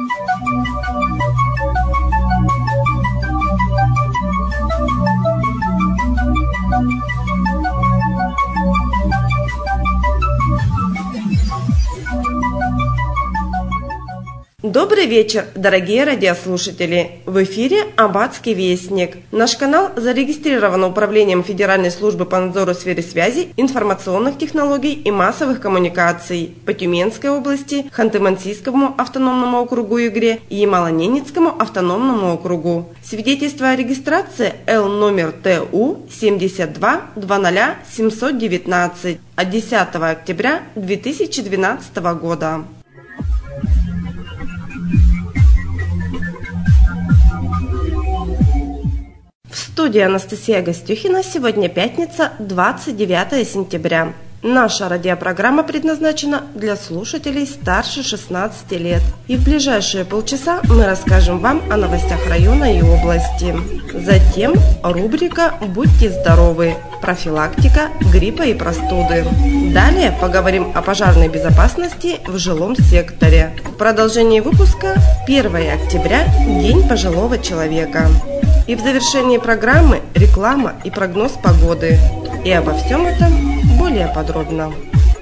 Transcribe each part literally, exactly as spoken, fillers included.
Добрый вечер, дорогие радиослушатели! В эфире Аббатский вестник. Наш канал зарегистрирован Управлением Федеральной службы по надзору в сфере связи, информационных технологий и массовых коммуникаций по Тюменской области, Ханты-Мансийскому автономному округу Югре и Ямало-Ненецкому автономному округу. Свидетельство о регистрации Л номер Т У семьдесят два двадцать семьсот девятнадцать от десятого октября две тысячи двенадцатого года. В студии Анастасия Гостюхина. Сегодня пятница, двадцать девятое сентября. Наша радиопрограмма предназначена для слушателей старше шестнадцати лет. И в ближайшие полчаса мы расскажем вам о новостях района и области. Затем рубрика «Будьте здоровы», профилактика гриппа и простуды. Далее поговорим о пожарной безопасности в жилом секторе. В продолжении выпуска первое октября – День пожилого человека. И в завершении программы реклама и прогноз погоды. И обо всем этом более подробно.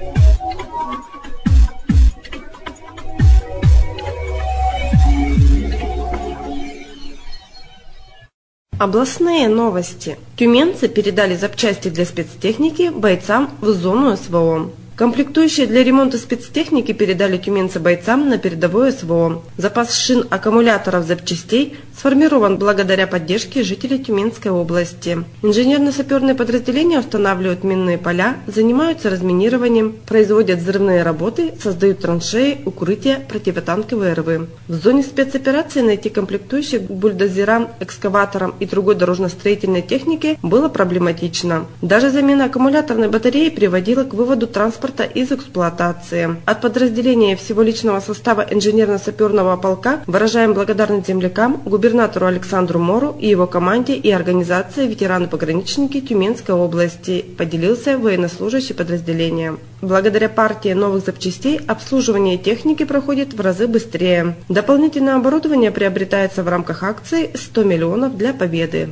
Областные новости. Тюменцы передали запчасти для спецтехники бойцам в зону эс вэ о. Комплектующие для ремонта спецтехники передали тюменцы бойцам на передовое эс вэ о. Запас шин, аккумуляторов, запчастей сформирован благодаря поддержке жителей Тюменской области. Инженерно-саперные подразделения устанавливают минные поля, занимаются разминированием, производят взрывные работы, создают траншеи, укрытия, противотанковые рвы. В зоне спецоперации найти комплектующих к бульдозерам, экскаваторам и другой дорожно-строительной технике было проблематично. Даже замена аккумуляторной батареи приводила к выводу транспорта из эксплуатации. От подразделения всего личного состава инженерно-саперного полка выражаем благодарность землякам, губернатору Александру Мору и его команде и организации «Ветераны-пограничники Тюменской области», поделился военнослужащий подразделения. Благодаря партии новых запчастей обслуживание техники проходит в разы быстрее. Дополнительное оборудование приобретается в рамках акции «сто миллионов для победы».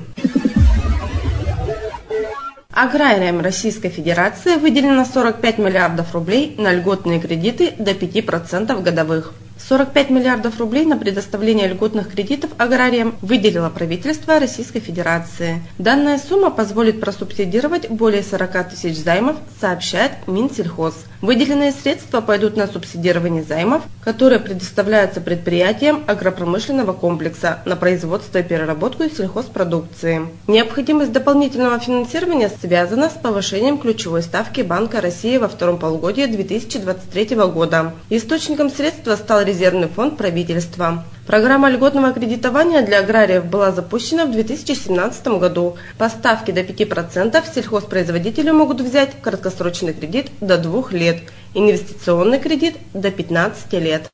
Аграриям Российской Федерации выделено сорок пять миллиардов рублей на льготные кредиты до пяти процентов годовых. сорок пять миллиардов рублей на предоставление льготных кредитов аграриям выделило правительство Российской Федерации. Данная сумма позволит просубсидировать более сорока тысяч займов, сообщает Минсельхоз. Выделенные средства пойдут на субсидирование займов, которые предоставляются предприятиям агропромышленного комплекса на производство и переработку сельхозпродукции. Необходимость дополнительного финансирования связана с повышением ключевой ставки Банка России во втором полугодии две тысячи двадцать третьего года. Источником средства стал резервный фонд правительства. Программа льготного кредитования для аграриев была запущена в две тысячи семнадцатом году. По ставке до пяти процентов сельхозпроизводители могут взять краткосрочный кредит до двух лет, инвестиционный кредит до пятнадцати лет.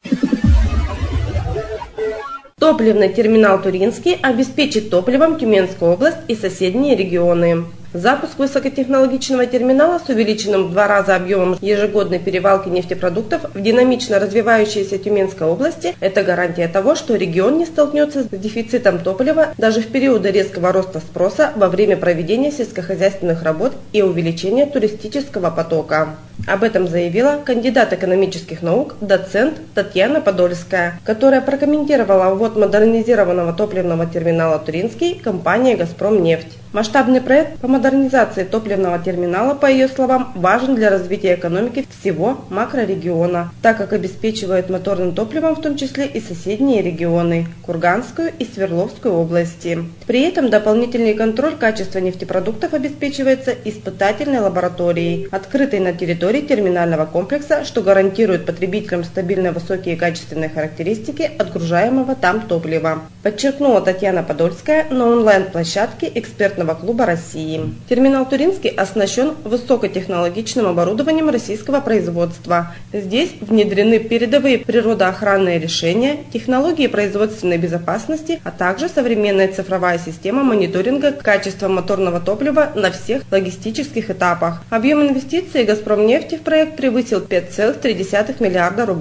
Топливный терминал Туринский обеспечит топливом Тюменскую область и соседние регионы. Запуск высокотехнологичного терминала с увеличенным в два раза объемом ежегодной перевалки нефтепродуктов в динамично развивающейся Тюменской области – это гарантия того, что регион не столкнется с дефицитом топлива даже в периоды резкого роста спроса во время проведения сельскохозяйственных работ и увеличения туристического потока. Об этом заявила кандидат экономических наук, доцент Татьяна Подольская, которая прокомментировала ввод модернизированного топливного терминала «Туринский» компании «Газпромнефть». Масштабный проект по модернизации топливного терминала, по ее словам, важен для развития экономики всего макрорегиона, так как обеспечивает моторным топливом в том числе и соседние регионы – Курганскую и Свердловскую области. При этом дополнительный контроль качества нефтепродуктов обеспечивается испытательной лабораторией, открытой на территории терминального комплекса, что гарантирует потребителям стабильно высокие качественные характеристики отгружаемого там топлива, подчеркнула Татьяна Подольская на онлайн-площадке экспертного клуба России. Терминал Туринский оснащен высокотехнологичным оборудованием российского производства. Здесь внедрены передовые природоохранные решения, технологии производственной безопасности, а также современная цифровая система мониторинга качества моторного топлива на всех логистических этапах. Объем инвестиций «Газпромнефти» в проект превысил пять целых три десятых миллиарда рублей.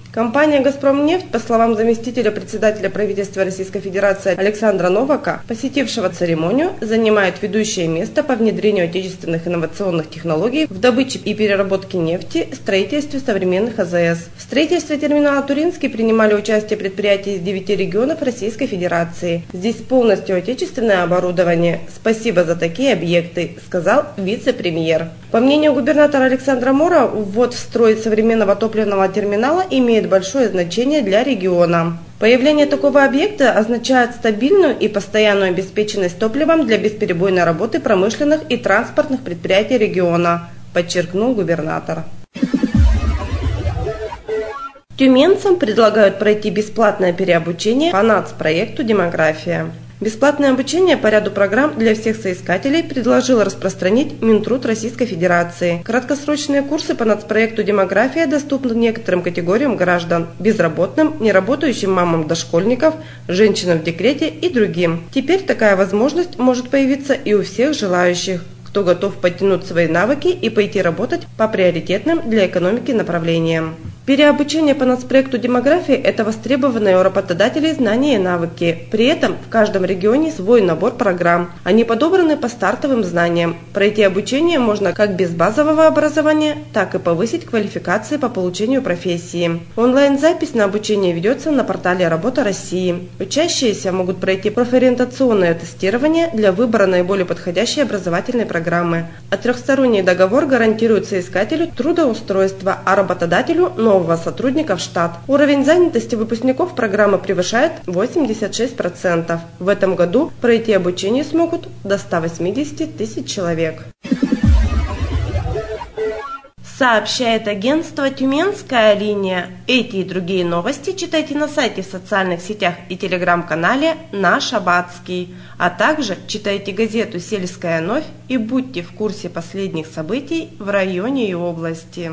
Компания «Газпромнефть», по словам заместителя председателя правительства Российской Федерации Александра Новака, посетившего церемонию, занимает ведущее место по внедрению отечественных инновационных технологий в добыче и переработке нефти, строительстве современных А З С. В строительстве терминала «Туринский» принимали участие предприятия из девяти регионов Российской Федерации. Здесь полностью отечественное оборудование. Спасибо за такие объекты, сказал вице-премьер. По мнению губернатора Александра Мора, ввод в строй современного топливного терминала имеет большое значение для региона. Появление такого объекта означает стабильную и постоянную обеспеченность топливом для бесперебойной работы промышленных и транспортных предприятий региона, подчеркнул губернатор. Тюменцам предлагают пройти бесплатное переобучение по нацпроекту «Демография». Бесплатное обучение по ряду программ для всех соискателей предложил распространить Минтруд Российской Федерации. Краткосрочные курсы по нацпроекту «Демография» доступны некоторым категориям граждан – безработным, неработающим мамам дошкольников, женщинам в декрете и другим. Теперь такая возможность может появиться и у всех желающих, кто готов подтянуть свои навыки и пойти работать по приоритетным для экономики направлениям. Переобучение по нацпроекту «Демография» – это востребованные у работодателей знания и навыки. При этом в каждом регионе свой набор программ. Они подобраны по стартовым знаниям. Пройти обучение можно как без базового образования, так и повысить квалификации по получению профессии. Онлайн-запись на обучение ведется на портале «Работа России». Учащиеся могут пройти профориентационное тестирование для выбора наиболее подходящей образовательной программы. А трехсторонний договор гарантирует соискателю трудоустройство, а работодателю – нового сотрудника в штат. Уровень занятости выпускников программы превышает восемьдесят шесть процентов. В этом году пройти обучение смогут до ста восьмидесяти тысяч человек. Сообщает агентство «Тюменская линия». Эти и другие новости читайте на сайте, в социальных сетях и телеграм-канале «Наш Аббатский». А также читайте газету «Сельская новь» и будьте в курсе последних событий в районе и области.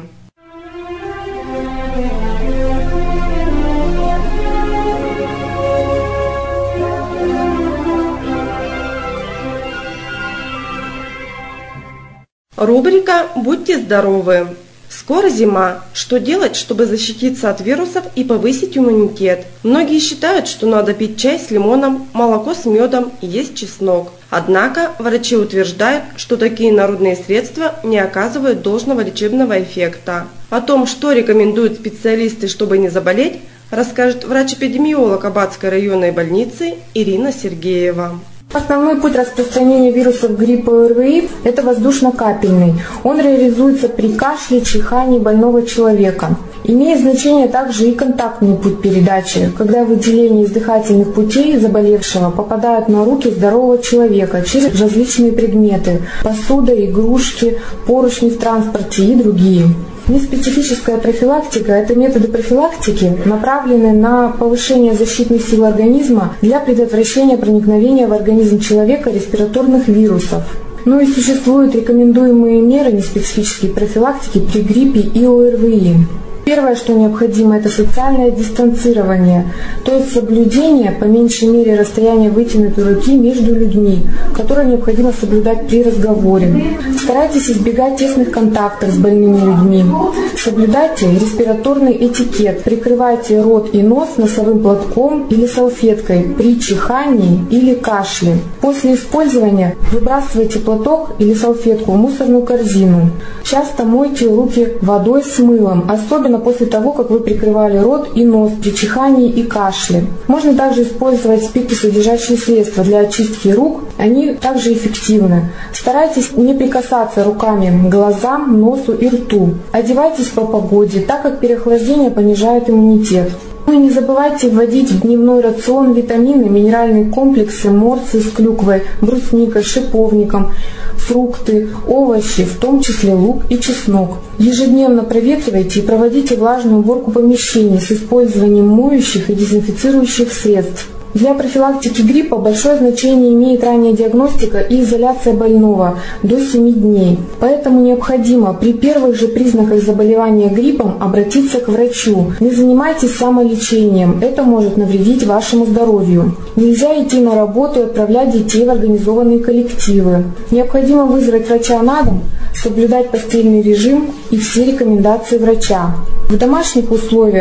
Рубрика «Будьте здоровы». Скоро зима. Что делать, чтобы защититься от вирусов и повысить иммунитет? Многие считают, что надо пить чай с лимоном, молоко с медом и есть чеснок. Однако врачи утверждают, что такие народные средства не оказывают должного лечебного эффекта. О том, что рекомендуют специалисты, чтобы не заболеть, расскажет врач-эпидемиолог Аббатской районной больницы Ирина Сергеева. Основной путь распространения вирусов гриппа и О Р В И – это воздушно-капельный. Он реализуется при кашле, чихании больного человека. Имеет значение также и контактный путь передачи, когда выделения из дыхательных путей заболевшего попадают на руки здорового человека через различные предметы – посуда, игрушки, поручни в транспорте и другие. Неспецифическая профилактика – это методы профилактики, направленные на повышение защитных сил организма для предотвращения проникновения в организм человека респираторных вирусов. Ну и существуют рекомендуемые меры неспецифической профилактики при гриппе и О Р В И. Первое, что необходимо, это социальное дистанцирование, то есть соблюдение по меньшей мере расстояния вытянутой руки между людьми, которое необходимо соблюдать при разговоре. Старайтесь избегать тесных контактов с больными людьми. Соблюдайте респираторный этикет. Прикрывайте рот и нос носовым платком или салфеткой при чихании или кашле. После использования выбрасывайте платок или салфетку в мусорную корзину. Часто мойте руки водой с мылом, особенно после того, как вы прикрывали рот и нос при чихании и кашле. Можно также использовать спиртосодержащие средства для очистки рук, они также эффективны. Старайтесь не прикасаться руками к глазам, носу и рту. Одевайтесь по погоде, так как переохлаждение понижает иммунитет. Ну и не забывайте вводить в дневной рацион витамины, минеральные комплексы, морсы с клюквой, брусникой, шиповником, фрукты, овощи, в том числе лук и чеснок. Ежедневно проветривайте и проводите влажную уборку помещений с использованием моющих и дезинфицирующих средств. Для профилактики гриппа большое значение имеет ранняя диагностика и изоляция больного до семи дней. Поэтому необходимо при первых же признаках заболевания гриппом обратиться к врачу. Не занимайтесь самолечением, это может навредить вашему здоровью. Нельзя идти на работу и отправлять детей в организованные коллективы. Необходимо вызвать врача на дом, соблюдать постельный режим и все рекомендации врача. В домашних условиях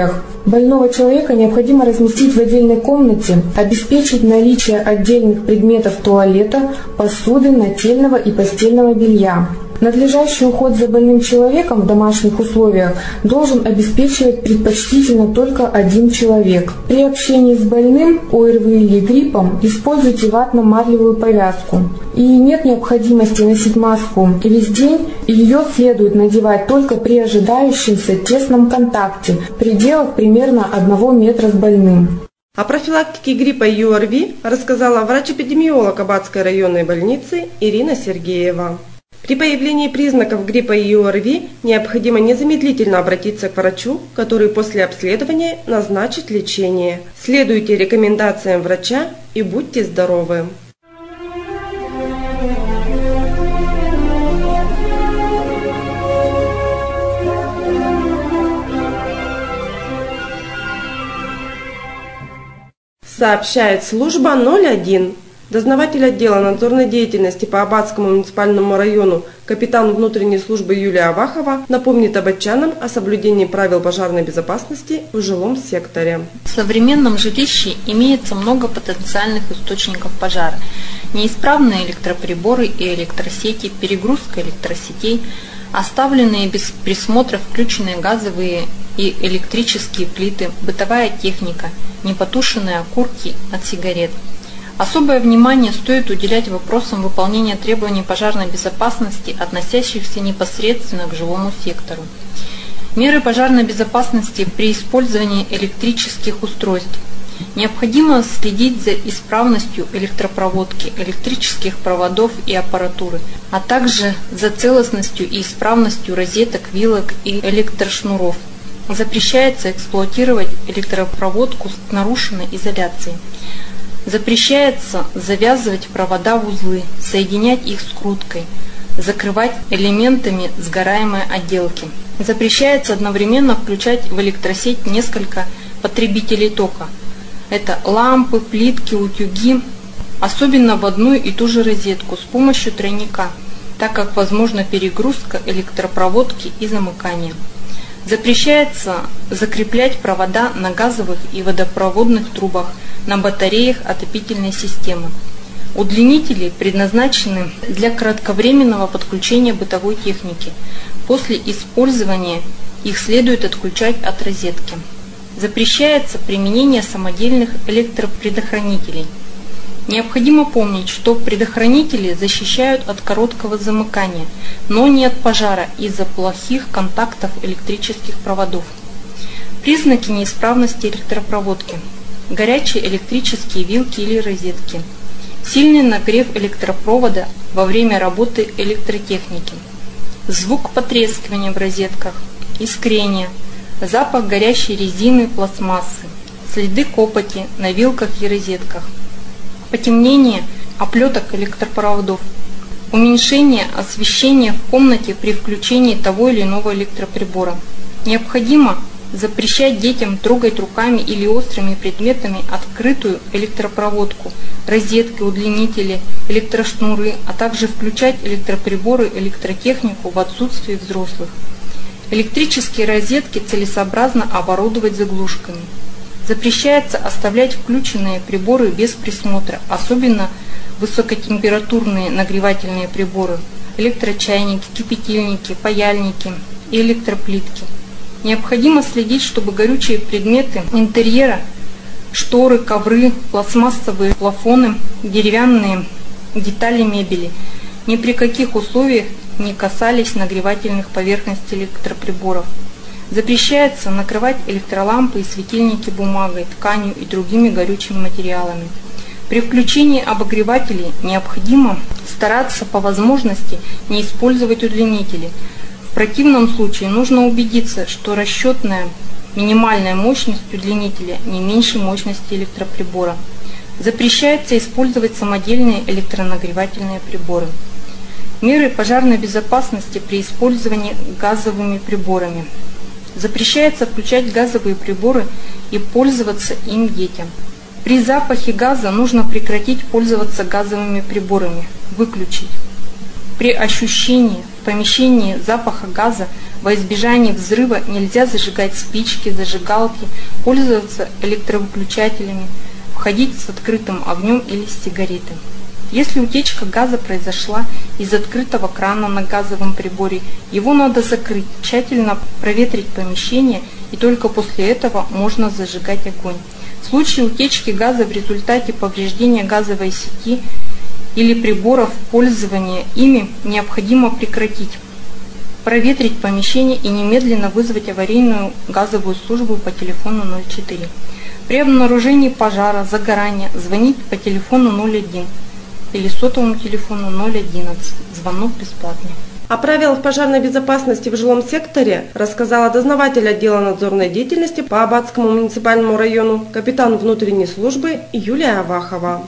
Больного человека необходимо разместить в отдельной комнате, обеспечить наличие отдельных предметов туалета, посуды, нательного и постельного белья. Надлежащий уход за больным человеком в домашних условиях должен обеспечивать предпочтительно только один человек. При общении с больным ОРВИ или гриппом используйте ватно-марлевую повязку. И нет необходимости носить маску весь день, ее следует надевать только при ожидающемся тесном контакте в пределах примерно одного метра с больным. О профилактике гриппа и ОРВИ рассказала врач-эпидемиолог Аббатской районной больницы Ирина Сергеева. При появлении признаков гриппа и ОРВИ необходимо незамедлительно обратиться к врачу, который после обследования назначит лечение. Следуйте рекомендациям врача и будьте здоровы! Сообщает служба ноль один. Дознаватель отдела надзорной деятельности по Аббатскому муниципальному району капитан внутренней службы Юлия Авахова напомнит аббатчанам о соблюдении правил пожарной безопасности в жилом секторе. В современном жилище имеется много потенциальных источников пожара. Неисправные электроприборы и электросети, перегрузка электросетей, оставленные без присмотра включенные газовые и электрические плиты, бытовая техника, непотушенные окурки от сигарет. Особое внимание стоит уделять вопросам выполнения требований пожарной безопасности, относящихся непосредственно к жилому сектору. Меры пожарной безопасности при использовании электрических устройств. Необходимо следить за исправностью электропроводки, электрических проводов и аппаратуры, а также за целостностью и исправностью розеток, вилок и электрошнуров. Запрещается эксплуатировать электропроводку с нарушенной изоляцией. Запрещается завязывать провода в узлы, соединять их скруткой, закрывать элементами сгораемой отделки. Запрещается одновременно включать в электросеть несколько потребителей тока. Это лампы, плитки, утюги, особенно в одну и ту же розетку с помощью тройника, так как возможна перегрузка электропроводки и замыкание. Запрещается закреплять провода на газовых и водопроводных трубах, на батареях отопительной системы. Удлинители предназначены для кратковременного подключения бытовой техники. После использования их следует отключать от розетки. Запрещается применение самодельных электропредохранителей. Необходимо помнить, что предохранители защищают от короткого замыкания, но не от пожара из-за плохих контактов электрических проводов. Признаки неисправности электропроводки. Горячие электрические вилки или розетки. Сильный нагрев электропровода во время работы электротехники. Звук потрескивания в розетках. Искрение. Запах горящей резины, пластмассы. Следы копоти на вилках и розетках. Потемнение оплеток электропроводов. Уменьшение освещения в комнате при включении того или иного электроприбора. Необходимо запрещать детям трогать руками или острыми предметами открытую электропроводку, розетки, удлинители, электрошнуры, а также включать электроприборы, электротехнику в отсутствии взрослых. Электрические розетки целесообразно оборудовать заглушками. Запрещается оставлять включенные приборы без присмотра, особенно высокотемпературные нагревательные приборы, электрочайники, кипятильники, паяльники и электроплитки. Необходимо следить, чтобы горючие предметы интерьера, шторы, ковры, пластмассовые плафоны, деревянные детали мебели ни при каких условиях не касались нагревательных поверхностей электроприборов. Запрещается накрывать электролампы и светильники бумагой, тканью и другими горючими материалами. При включении обогревателей необходимо стараться по возможности не использовать удлинители. В противном случае нужно убедиться, что расчетная минимальная мощность удлинителя не меньше мощности электроприбора. Запрещается использовать самодельные электронагревательные приборы. Меры пожарной безопасности при использовании газовыми приборами. Запрещается включать газовые приборы и пользоваться им детям. При запахе газа нужно прекратить пользоваться газовыми приборами, выключить. При ощущении помещении запаха газа, во избежание взрыва нельзя зажигать спички, зажигалки, пользоваться электровыключателями, входить с открытым огнем или с сигаретой. Если утечка газа произошла из открытого крана на газовом приборе, его надо закрыть, тщательно проветрить помещение, и только после этого можно зажигать огонь. В случае утечки газа в результате повреждения газовой сети или приборов пользования ими необходимо прекратить, проветрить помещение и немедленно вызвать аварийную газовую службу по телефону ноль четыре. При обнаружении пожара, загорания звонить по телефону ноль один или сотовому телефону ноль одиннадцать. Звонок бесплатный. О правилах пожарной безопасности в жилом секторе рассказала дознаватель отдела надзорной деятельности по Аббатскому муниципальному району, капитан внутренней службы Юлия Авахова.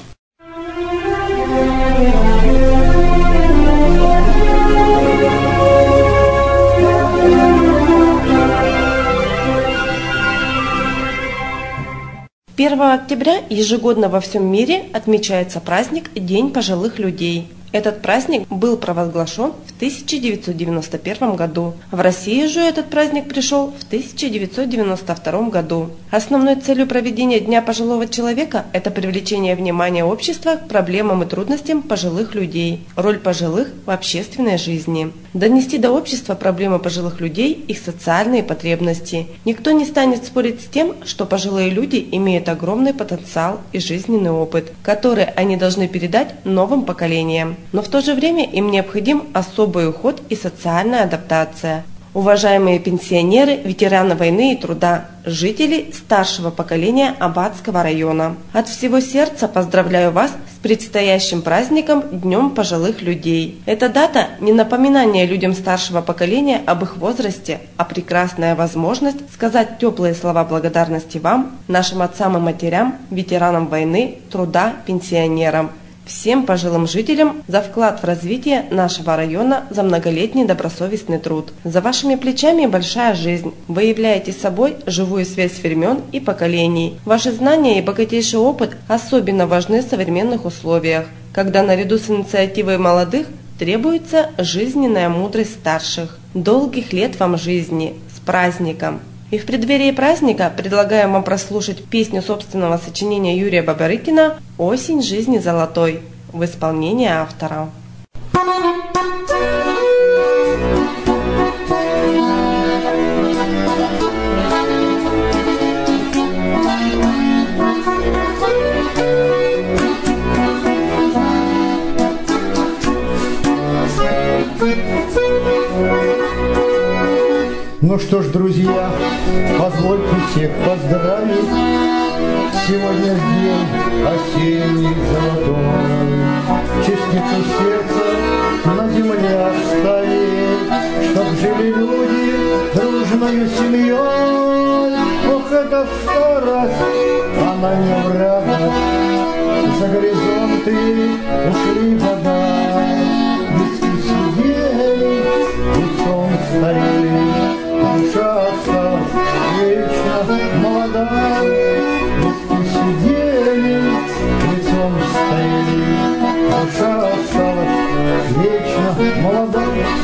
первого октября ежегодно во всем мире отмечается праздник День пожилых людей. Этот праздник был провозглашен в тысяча девятьсот девяносто первом году. В России же этот праздник пришел в тысяча девятьсот девяносто втором году. Основной целью проведения Дня пожилого человека – это привлечение внимания общества к проблемам и трудностям пожилых людей, роль пожилых в общественной жизни. Донести до общества проблемы пожилых людей, их социальные потребности. Никто не станет спорить с тем, что пожилые люди имеют огромный потенциал и жизненный опыт, который они должны передать новым поколениям. Но в то же время им необходим особый уход и социальная адаптация. Уважаемые пенсионеры, ветераны войны и труда, жители старшего поколения Аббатского района, от всего сердца поздравляю вас с предстоящим праздником Днем пожилых людей. Эта дата не напоминание людям старшего поколения об их возрасте, а прекрасная возможность сказать теплые слова благодарности вам, нашим отцам и матерям, ветеранам войны, труда, пенсионерам. Всем пожилым жителям за вклад в развитие нашего района, за многолетний добросовестный труд. За вашими плечами большая жизнь. Вы являете собой живую связь времен и поколений. Ваши знания и богатейший опыт особенно важны в современных условиях, когда наряду с инициативой молодых требуется жизненная мудрость старших. Долгих лет вам жизни! С праздником! И в преддверии праздника предлагаем вам прослушать песню собственного сочинения Юрия Бабарыкина «Осень жизни золотой» в исполнении автора. Ну что ж, друзья, позвольте всех поздравить. Сегодня день осенний золотой. Честницу сердца на земле оставить, чтоб жили люди дружною семьей. Ох, эта старость, она не в радость. За горизонты ушли года, виски сидели, лицом старели. Душа осталась вечно молода, виски сидели, лицом стояли. Душа осталась вечно молода.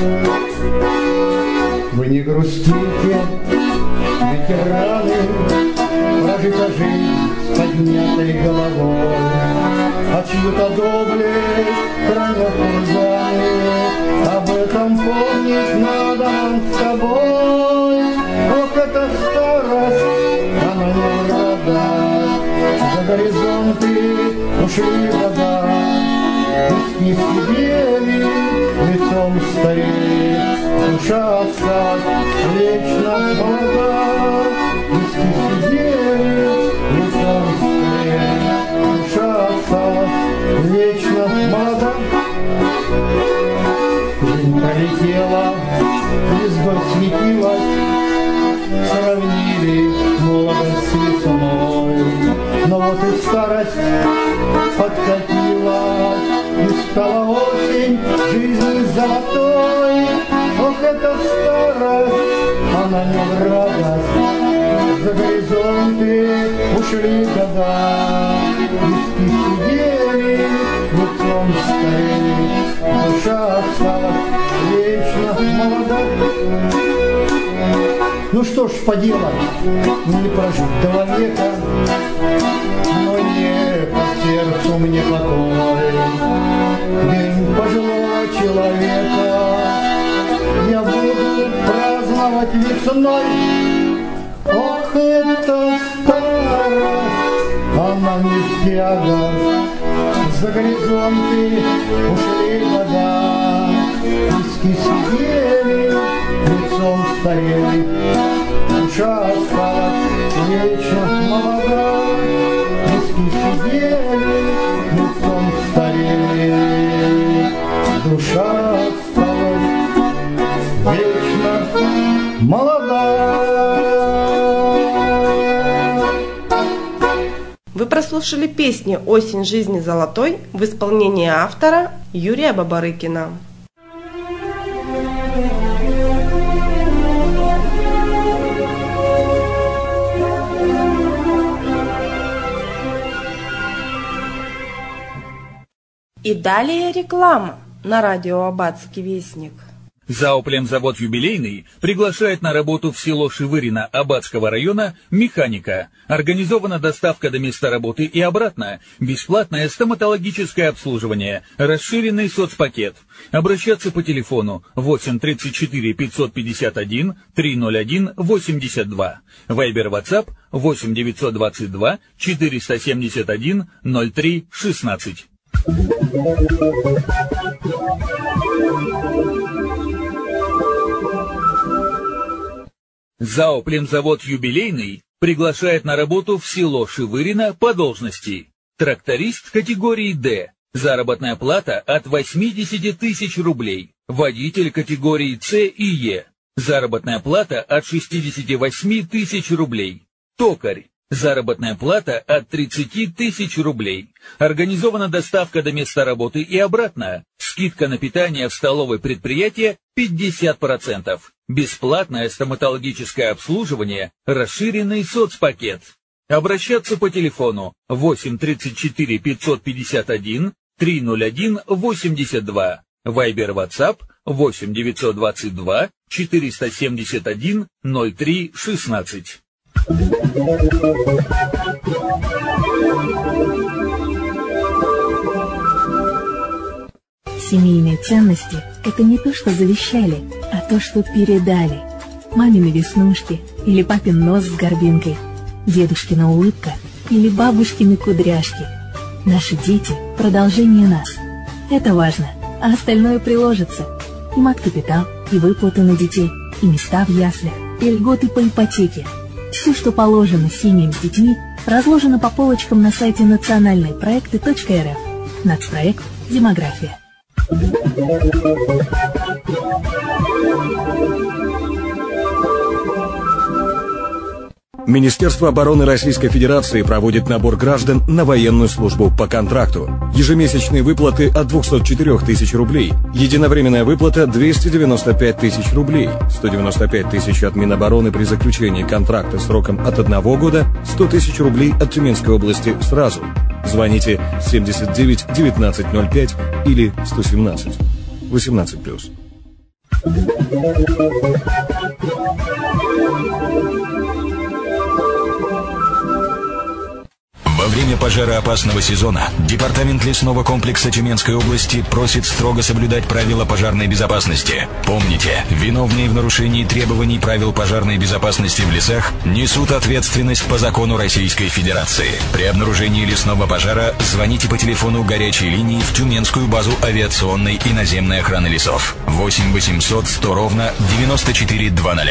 Вы не грустите, ветераны, прожита жизнь с поднятой головой, а чью-то доблесть хранят курганы. Об этом помнить надо нам с тобой. Ох, эта старость, она не в радость. За горизонты ушли года, виски сидели, лицом старели. Душа осталась вечно молода, виски сидели, лицом старели. Душа осталась вечно молода. Жизнь пролетела, звездой светилась, сравнили молодость с весной. Но вот и старость подкатилась, и стала осень жизни золотой. Ох, эта старость, она не в радость. За горизонты ушли года, виски сидели, лицом старели. Душа осталась вечно Ну что ж поделать, не прожить два века, но не по сердцу мне покой. День пожилого человека я буду праздновать весной. Ох, это старость, она не в тягость. За горизонты ушли года, виски сидели, лицом старели, душа осталась вечно молода. Виски сидели, лицом старели, душа осталась вечно молода. Вы прослушали песни «Осень жизни золотой» в исполнении автора Юрия Бабарыкина. И далее реклама на радио Аббатский вестник. Зооплемзавод «Юбилейный» приглашает на работу в село Шевырино Аббатского района механика. Организована доставка до места работы и обратно. Бесплатное стоматологическое обслуживание. Расширенный соцпакет. Обращаться по телефону восемь тридцать четыре пятьсот пятьдесят один триста один восемьдесят два. Вайбер WhatsApp восемь девятьсот двадцать два четыреста семьдесят один ноль три шестнадцать. Зооплемзавод «Юбилейный» приглашает на работу в село Шевырино по должности. Тракторист категории «Д». Заработная плата от восемьдесят тысяч рублей. Водитель категории «С» и «Е». Заработная плата от шестьдесят восемь тысяч рублей. Токарь. Заработная плата от тридцать тысяч рублей. Организована доставка до места работы и обратно. Скидка на питание в столовой предприятия пятьдесят процентов. Бесплатное стоматологическое обслуживание. Расширенный соцпакет. Обращаться по телефону восемь тридцать четыре пятьсот пятьдесят один триста один восемьдесят два. Вайбер WhatsApp восемь девятьсот двадцать два четыреста семьдесят один ноль три шестнадцать. Семейные ценности – это не то, что завещали, а то, что передали. Мамины веснушки или папин нос с горбинкой, дедушкина улыбка или бабушкины кудряшки. Наши дети – продолжение нас. Это важно, а остальное приложится. И мат-капитал, и выплаты на детей, и места в яслях, и льготы по ипотеке. Все, что положено семьям с детьми, разложено по полочкам на сайте национальные проекты точка эр эф. Нацпроект «Демография». Министерство обороны Российской Федерации проводит набор граждан на военную службу по контракту. Ежемесячные выплаты от двухсот четырёх тысяч рублей. Единовременная выплата двести девяносто пять тысяч рублей. сто девяносто пять тысяч от Минобороны при заключении контракта сроком от одного года. сто тысяч рублей от Тюменской области сразу. Звоните семьдесят девять девятнадцать ноль пять или сто семнадцать восемнадцать плюс. Во время пожароопасного сезона Департамент лесного комплекса Тюменской области просит строго соблюдать правила пожарной безопасности. Помните, виновные в нарушении требований правил пожарной безопасности в лесах несут ответственность по закону Российской Федерации. При обнаружении лесного пожара звоните по телефону горячей линии в Тюменскую базу авиационной и наземной охраны лесов восемь восемьсот сто ровно девяносто четыре двадцать.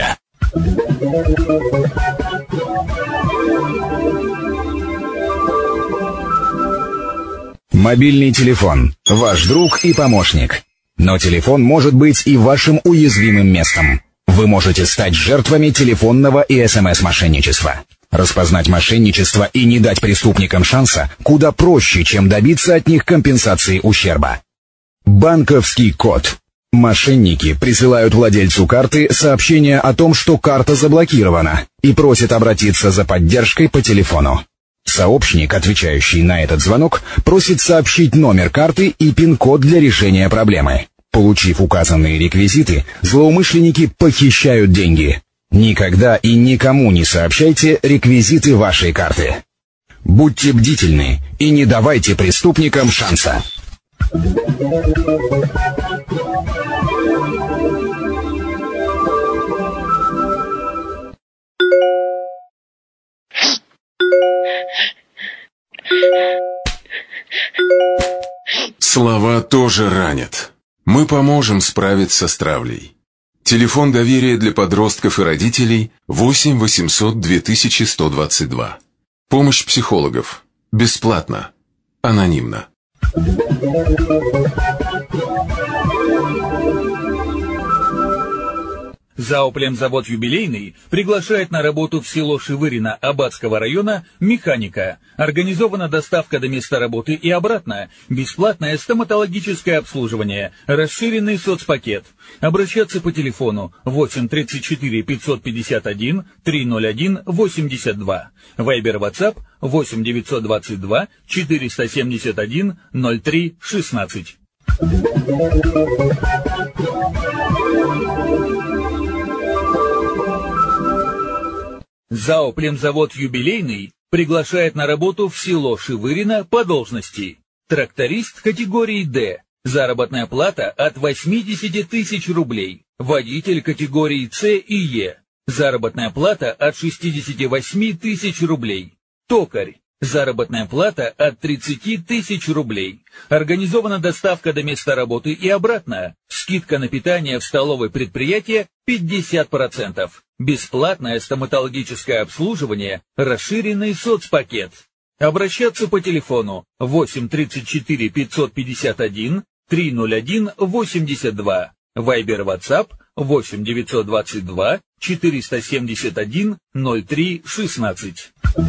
Мобильный телефон – ваш друг и помощник. Но телефон может быть и вашим уязвимым местом. Вы можете стать жертвами телефонного и СМС-мошенничества. Распознать мошенничество и не дать преступникам шанса куда проще, чем добиться от них компенсации ущерба. Банковский код. Мошенники присылают владельцу карты сообщение о том, что карта заблокирована, и просят обратиться за поддержкой по телефону. Сообщник, отвечающий на этот звонок, просит сообщить номер карты и пин-код для решения проблемы. Получив указанные реквизиты, злоумышленники похищают деньги. Никогда и никому не сообщайте реквизиты вашей карты. Будьте бдительны и не давайте преступникам шанса. Слова тоже ранят. Мы поможем справиться с травлей. Телефон доверия для подростков и родителей восемь восемьсот две тысячи сто двадцать два. Помощь психологов. Бесплатно. Анонимно. Зооплемзавод «Юбилейный» приглашает на работу в село Шевырино Аббатского района механика. Организована доставка до места работы и обратно. Бесплатное стоматологическое обслуживание. Расширенный соцпакет. Обращаться по телефону восемь тридцать четыре пятьсот пятьдесят один триста один восемьдесят два. Вайбер WhatsApp восемь девятьсот двадцать два четыреста семьдесят один ноль три шестнадцать. Зооплемзавод «Юбилейный» приглашает на работу в село Шевырино по должности. Тракторист категории «Д». Заработная плата от восьмидесяти тысяч рублей. Водитель категории «С» и «Е». Заработная плата от шестидесяти восьми тысяч рублей. Токарь. Заработная плата от тридцати тысяч рублей. Организована доставка до места работы и обратно. Скидка на питание в столовой предприятия пятьдесят процентов. Бесплатное стоматологическое обслуживание. Расширенный соцпакет. Обращаться по телефону восемь тридцать четыре пятьсот пятьдесят один триста один восемьдесят два. Вайбер WhatsApp восемь девятьсот двадцать два четыреста семьдесят один ноль три шестнадцать.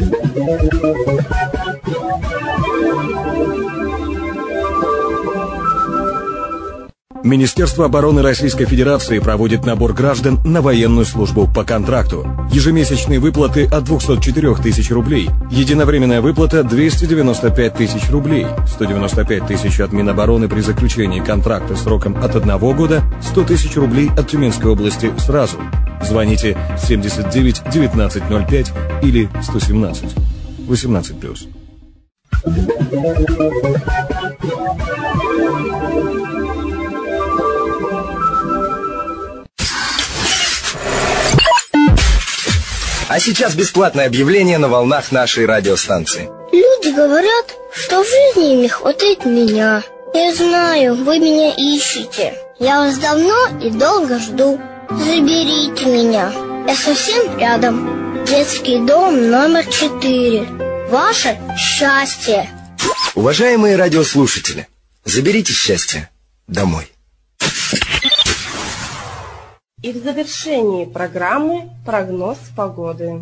Министерство обороны Российской Федерации проводит набор граждан на военную службу по контракту. Ежемесячные выплаты от двухсот четырёх тысяч рублей. Единовременная выплата двести девяносто пять тысяч рублей. сто девяносто пять тысяч от Минобороны при заключении контракта сроком от одного года. сто тысяч рублей от Тюменской области сразу. Звоните семьдесят девять девятнадцать ноль пять или сто семнадцать. восемнадцать плюс. А сейчас бесплатное объявление на волнах нашей радиостанции. Люди говорят, что в жизни им не хватает меня. Я знаю, вы меня ищете. Я вас давно и долго жду. Заберите меня. Я совсем рядом. Детский дом номер четыре. Ваше счастье. Уважаемые радиослушатели, заберите счастье домой. И в завершении программы прогноз погоды.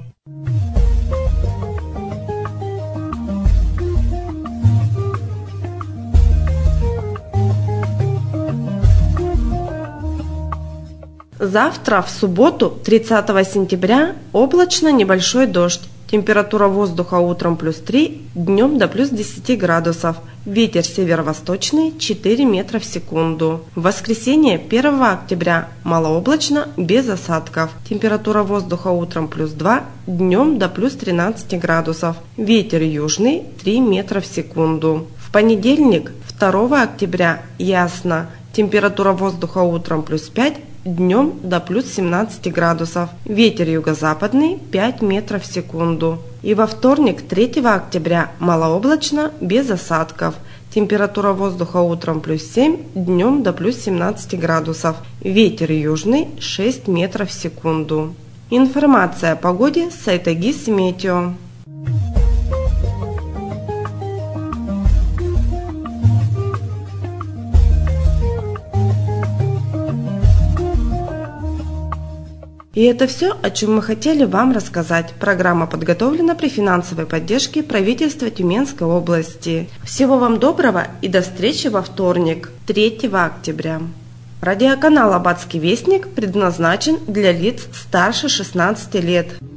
Завтра, в субботу, тридцатого сентября, облачно, небольшой дождь. Температура воздуха утром плюс три, днем до плюс десяти градусов. Ветер северо-восточный четыре метра в секунду. В воскресенье, первого октября, малооблачно, без осадков. Температура воздуха утром плюс два, днем до плюс тринадцати градусов. Ветер южный три метра в секунду. В понедельник, второго октября, ясно. Температура воздуха утром плюс пять, днем до плюс семнадцати градусов. Ветер юго-западный пять метров в секунду. И во вторник, третьего октября, малооблачно, без осадков. Температура воздуха утром плюс семь, днем до плюс семнадцати градусов. Ветер южный шесть метров в секунду. Информация о погоде с сайта ГИС-Метео. И это все, о чем мы хотели вам рассказать. Программа подготовлена при финансовой поддержке правительства Тюменской области. Всего вам доброго и до встречи во вторник, третьего октября. Радиоканал «Аббатский вестник» предназначен для лиц старше шестнадцати лет.